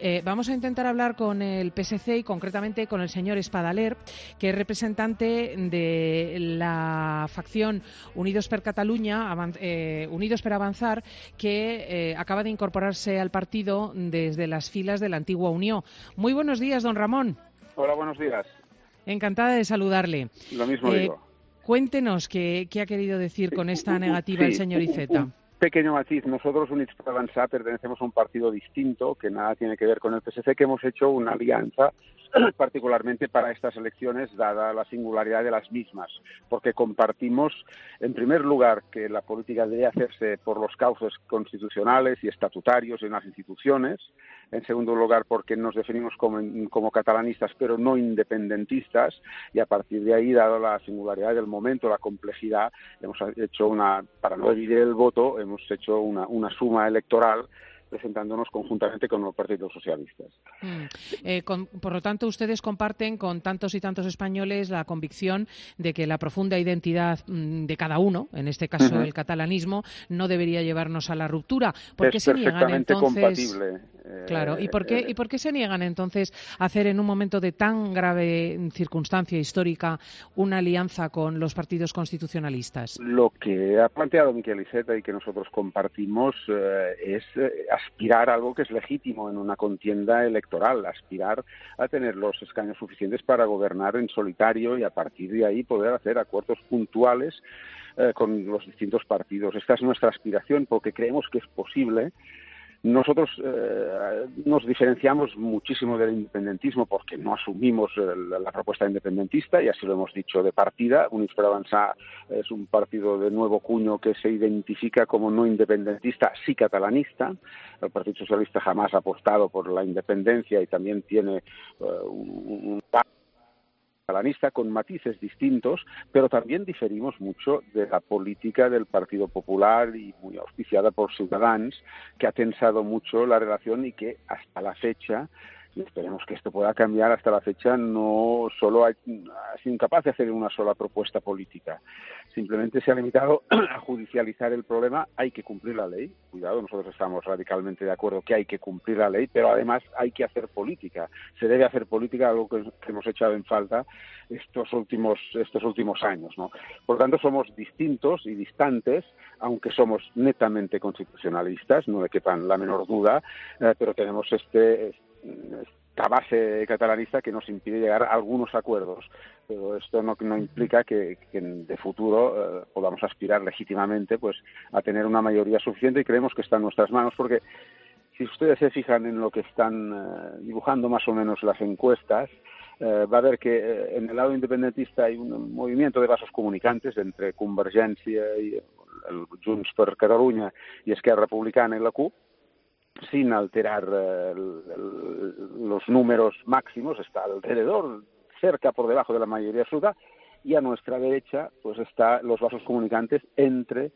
Vamos a intentar hablar con el PSC y concretamente con el señor Espadaler, que es representante de la facción Unidos per Catalunya, Unidos per Avanzar, que acaba de incorporarse al partido desde las filas de la antigua Unió. Muy buenos días, don Ramón. Hola, buenos días. Encantada de saludarle. Lo mismo digo. Cuéntenos qué ha querido decir con esta negativa el señor Iceta. Un pequeño matiz. Nosotros, Unidos per Avançar, pertenecemos a un partido distinto que nada tiene que ver con el PSC, que hemos hecho una alianza particularmente para estas elecciones, dada la singularidad de las mismas, porque compartimos, en primer lugar, que la política debe hacerse por los cauces constitucionales y estatutarios en las instituciones. En segundo lugar, porque nos definimos como catalanistas, pero no independentistas, y a partir de ahí, dado la singularidad del momento, la complejidad, hemos hecho para no dividir el voto, hemos hecho una suma electoral presentándonos conjuntamente con los partidos socialistas. Por lo tanto, ustedes comparten con tantos y tantos españoles la convicción de que la profunda identidad de cada uno, en este caso el catalanismo, no debería llevarnos a la ruptura. ¿Por qué se niegan entonces? Compatible. Claro. ¿Y por qué se niegan entonces a hacer en un momento de tan grave circunstancia histórica una alianza con los partidos constitucionalistas? Lo que ha planteado Miquel Iceta y que nosotros compartimos es aspirar a algo que es legítimo en una contienda electoral, aspirar a tener los escaños suficientes para gobernar en solitario y a partir de ahí poder hacer acuerdos puntuales con los distintos partidos. Esta es nuestra aspiración porque creemos que es posible. Nosotros nos diferenciamos muchísimo del independentismo porque no asumimos la propuesta independentista y así lo hemos dicho de partida. Unidos per Avançar es un partido de nuevo cuño que se identifica como no independentista, sí catalanista. El Partido Socialista jamás ha apostado por la independencia y también tiene un catalanista con matices distintos, pero también diferimos mucho de la política del Partido Popular y muy auspiciada por Ciudadanos, que ha tensado mucho la relación y que hasta la fecha, y esperemos que esto pueda cambiar, hasta la fecha no solo ha sido incapaz de hacer una sola propuesta política. Simplemente se ha limitado a judicializar el problema. Hay que cumplir la ley. Cuidado, nosotros estamos radicalmente de acuerdo que hay que cumplir la ley, pero además hay que hacer política. Se debe hacer política, algo que hemos echado en falta estos últimos años, ¿no? Por tanto, somos distintos y distantes, aunque somos netamente constitucionalistas, no le quepan la menor duda, pero tenemos esta base catalanista que nos impide llegar a algunos acuerdos, pero esto no implica que de futuro podamos aspirar legítimamente pues a tener una mayoría suficiente, y creemos que está en nuestras manos, porque si ustedes se fijan en lo que están dibujando más o menos las encuestas, va a ver que en el lado independentista hay un movimiento de vasos comunicantes entre Convergència y el Junts per Catalunya y Esquerra Republicana y la CUP, sin alterar los números máximos, está alrededor, cerca por debajo de la mayoría absoluta, y a nuestra derecha pues está los vasos comunicantes entre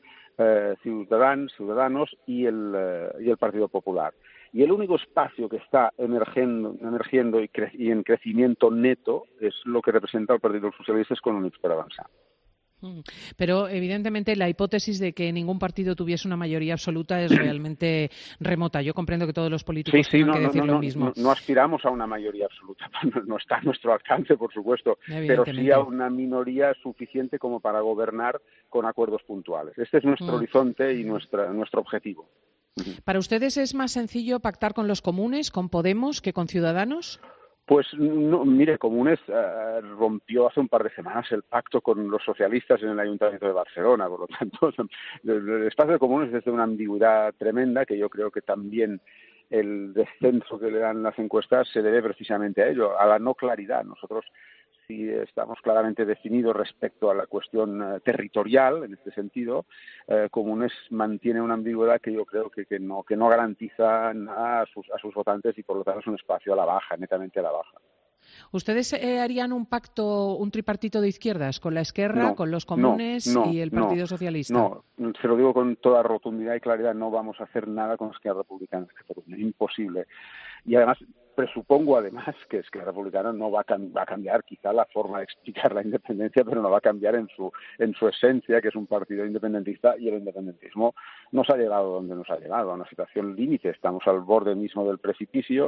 Ciudadanos y el Partido Popular. Y el único espacio que está emergiendo y en crecimiento neto es lo que representa el Partido Socialista con Unidos per Avançar. Pero, evidentemente, la hipótesis de que ningún partido tuviese una mayoría absoluta es realmente remota. Yo comprendo que todos los políticos tengan que decir lo mismo. No aspiramos a una mayoría absoluta. No está a nuestro alcance, por supuesto, pero sí a una minoría suficiente como para gobernar con acuerdos puntuales. Este es nuestro horizonte y nuestro objetivo. ¿Para ustedes es más sencillo pactar con los comunes, con Podemos, que con Ciudadanos? Pues no, mire, Comunes rompió hace un par de semanas el pacto con los socialistas en el Ayuntamiento de Barcelona, por lo tanto, el espacio de Comunes es de una ambigüedad tremenda que yo creo que también el descenso que le dan las encuestas se debe precisamente a ello, a la no claridad. Nosotros sí estamos claramente definidos respecto a la cuestión territorial, en este sentido. Comunes mantiene una ambigüedad que yo creo que no garantiza nada a sus votantes y por lo tanto es un espacio a la baja, netamente a la baja. ¿Ustedes harían un pacto, un tripartito de izquierdas con la Esquerra, con los comunes y el Partido Socialista? No, se lo digo con toda rotundidad y claridad, no vamos a hacer nada con Esquerra Republicana, es imposible. Y además, presupongo además que Esquerra Republicana no va a cambiar quizá la forma de explicar la independencia, pero no va a cambiar en su esencia, que es un partido independentista, y el independentismo nos ha llegado donde nos ha llegado, a una situación límite. Estamos al borde mismo del precipicio,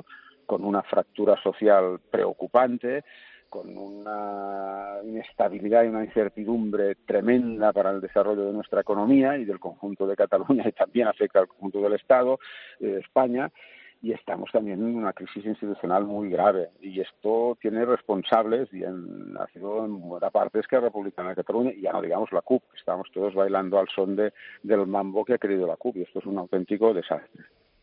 con una fractura social preocupante, con una inestabilidad y una incertidumbre tremenda para el desarrollo de nuestra economía y del conjunto de Cataluña, y también afecta al conjunto del Estado, de España, y estamos también en una crisis institucional muy grave, y esto tiene responsables, y ha sido en buena parte Esquerra Republicana de Cataluña, y ya no digamos la CUP, que estamos todos bailando al son del mambo que ha querido la CUP, y esto es un auténtico desastre.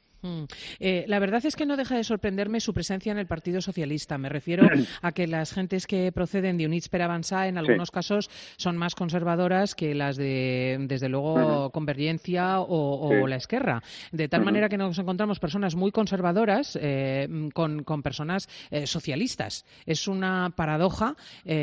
La verdad es que no deja de sorprenderme su presencia en el Partido Socialista. Me refiero a que las gentes que proceden de Units per Avançar en algunos casos son más conservadoras que las de, desde luego, Convergencia o la Esquerra. De tal manera que nos encontramos personas muy conservadoras con personas socialistas. Es una paradoja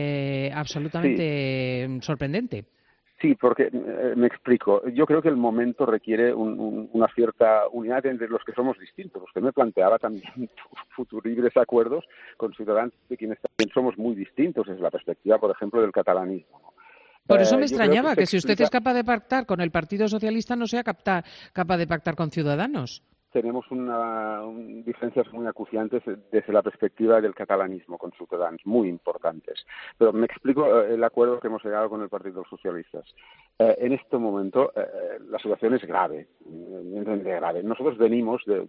absolutamente sorprendente. Sí, porque me explico. Yo creo que el momento requiere una cierta unidad entre los que somos distintos. Usted me planteaba también futuribles acuerdos con ciudadanos de quienes también somos muy distintos desde la perspectiva, por ejemplo, del catalanismo, ¿no? Por eso me extrañaba que si usted es capaz de pactar con el Partido Socialista no sea capaz de pactar con Ciudadanos. Tenemos diferencias muy acuciantes desde la perspectiva del catalanismo con Ciudadanos, muy importantes. Pero me explico el acuerdo que hemos llegado con el Partido de los Socialistas. En este momento la situación es grave, grave. Nosotros venimos de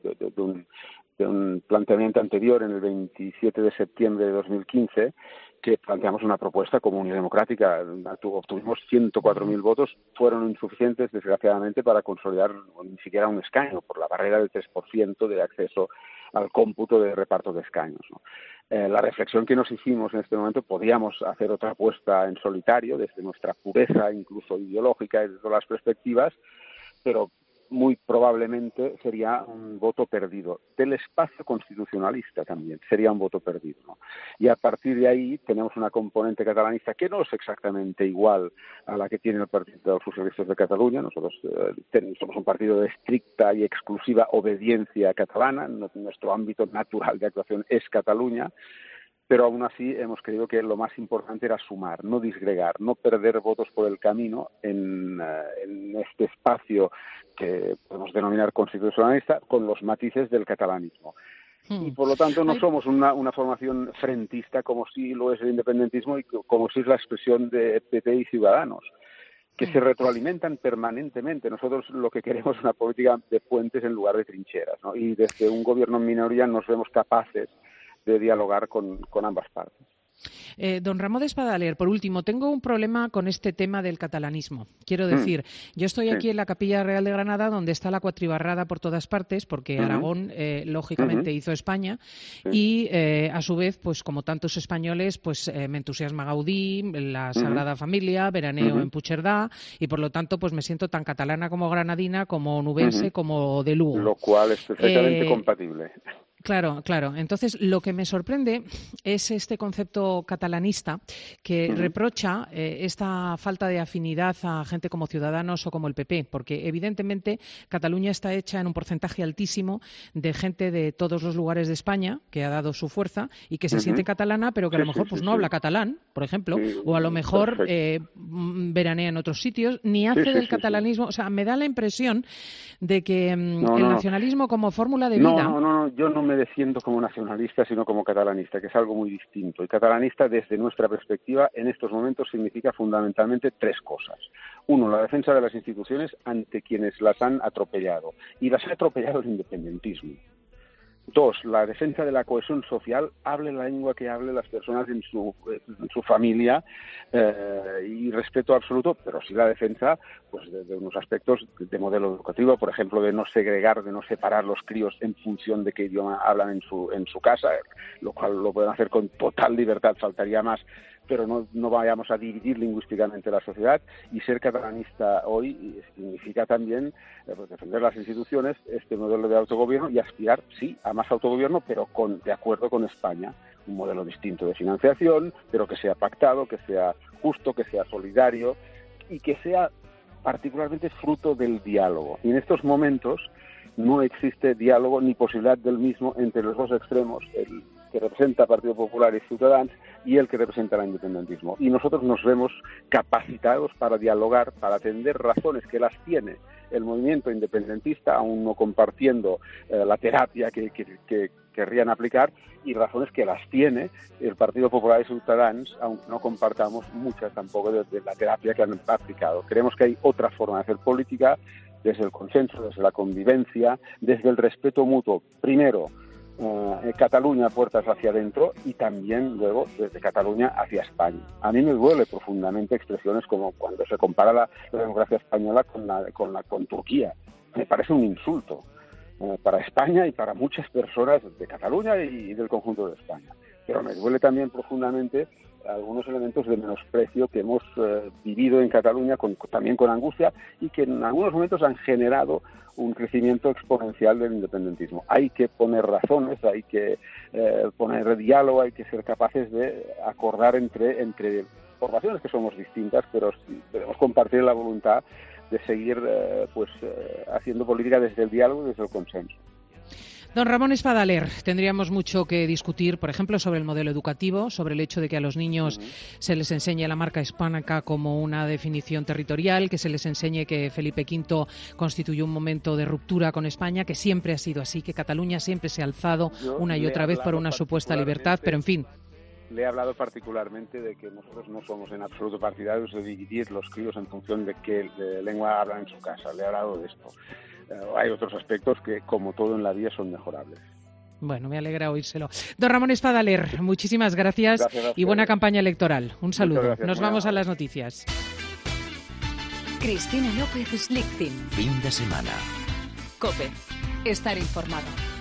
un planteamiento anterior en el 27 de septiembre de 2015, que planteamos una propuesta común y democrática. Obtuvimos 104.000 votos, fueron insuficientes, desgraciadamente, para consolidar ni siquiera un escaño, por la barrera del 3% de acceso al cómputo de reparto de escaños, ¿no? La reflexión que nos hicimos en este momento, podíamos hacer otra apuesta en solitario, desde nuestra pureza, incluso ideológica, y desde todas las perspectivas, pero muy probablemente sería un voto perdido. Del espacio constitucionalista también sería un voto perdido, ¿no? Y a partir de ahí tenemos una componente catalanista que no es exactamente igual a la que tiene el Partido de los Socialistas de Cataluña. Nosotros somos un partido de estricta y exclusiva obediencia catalana. Nuestro ámbito natural de actuación es Cataluña. Pero aún así hemos creído que lo más importante era sumar, no disgregar, no perder votos por el camino en este espacio que podemos denominar constitucionalista, con los matices del catalanismo. Y por lo tanto no somos una formación frentista como sí lo es el independentismo y como sí es la expresión de PP y Ciudadanos, que se retroalimentan permanentemente. Nosotros lo que queremos es una política de puentes en lugar de trincheras, ¿no? Y desde un gobierno en minoría nos vemos capaces de dialogar con ambas partes. Don Ramón de Espadaler, por último, tengo un problema con este tema del catalanismo. Quiero decir, yo estoy aquí en la Capilla Real de Granada, donde está la cuatribarrada por todas partes, porque Aragón, lógicamente, hizo España, y a su vez, pues como tantos españoles, pues me entusiasma Gaudí, la Sagrada Familia, veraneo en Puigcerdá, y por lo tanto, pues me siento tan catalana como granadina, como onubense, como de Lugo. Lo cual es perfectamente compatible. Claro, claro. Entonces, lo que me sorprende es este concepto catalanista que reprocha esta falta de afinidad a gente como Ciudadanos o como el PP, porque evidentemente Cataluña está hecha en un porcentaje altísimo de gente de todos los lugares de España que ha dado su fuerza y que se siente catalana, pero que a lo mejor pues no habla catalán, por ejemplo, o a lo mejor veranea en otros sitios, ni hace del catalanismo. O sea, me da la impresión de que el nacionalismo como fórmula de vida... No, yo no me defiendo como nacionalista, sino como catalanista, que es algo muy distinto. Y catalanista, desde nuestra perspectiva, en estos momentos significa fundamentalmente tres cosas. Uno, la defensa de las instituciones ante quienes las han atropellado. Y las ha atropellado el independentismo. Dos, la defensa de la cohesión social, hable la lengua que hable las personas en su familia, y respeto absoluto, pero sí la defensa pues de unos aspectos de modelo educativo, por ejemplo, de no segregar, de no separar los críos en función de qué idioma hablan en su casa, lo cual lo pueden hacer con total libertad, faltaría más, pero no vayamos a dividir lingüísticamente la sociedad. Y ser catalanista hoy significa también pues defender las instituciones, este modelo de autogobierno, y aspirar, sí, a más autogobierno, pero de acuerdo con España, un modelo distinto de financiación, pero que sea pactado, que sea justo, que sea solidario y que sea particularmente fruto del diálogo. Y en estos momentos no existe diálogo ni posibilidad del mismo entre los dos extremos, el que representa Partido Popular y Ciudadanos y el que representa el independentismo. Y nosotros nos vemos capacitados para dialogar, para atender razones que las tiene el movimiento independentista, aún no compartiendo la terapia que querrían aplicar y razones que las tiene el Partido Popular y Ciudadanos, aunque no compartamos muchas tampoco de la terapia que han aplicado. Creemos que hay otra forma de hacer política, desde el consenso, desde la convivencia, desde el respeto mutuo. Primero, Cataluña, puertas hacia adentro, y también luego desde Cataluña hacia España. A mí me duele profundamente expresiones como cuando se compara la democracia española con Turquía. Me parece un insulto para España y para muchas personas de Cataluña y del conjunto de España. Pero me duele también profundamente algunos elementos de menosprecio que hemos vivido en Cataluña también con angustia, y que en algunos momentos han generado un crecimiento exponencial del independentismo. Hay que poner razones, hay que poner diálogo, hay que ser capaces de acordar entre formaciones que somos distintas, pero debemos compartir la voluntad de seguir haciendo política desde el diálogo y desde el consenso. Don Ramón Espadaler, tendríamos mucho que discutir, por ejemplo, sobre el modelo educativo, sobre el hecho de que a los niños se les enseñe la marca hispánica como una definición territorial, que se les enseñe que Felipe V constituyó un momento de ruptura con España, que siempre ha sido así, que Cataluña siempre se ha alzado una y otra vez por una supuesta libertad, pero en fin. Le he hablado particularmente de que nosotros no somos en absoluto partidarios de dividir los críos en función de qué lengua hablan en su casa. Le he hablado de esto. Hay otros aspectos que, como todo en la vida, son mejorables. Bueno, me alegra oírselo. Don Ramón Espadaler, muchísimas gracias y buena campaña electoral. Un saludo. Nos vamos a las noticias. Cristina López Slichting. Fin de semana. COPE. Estar informado.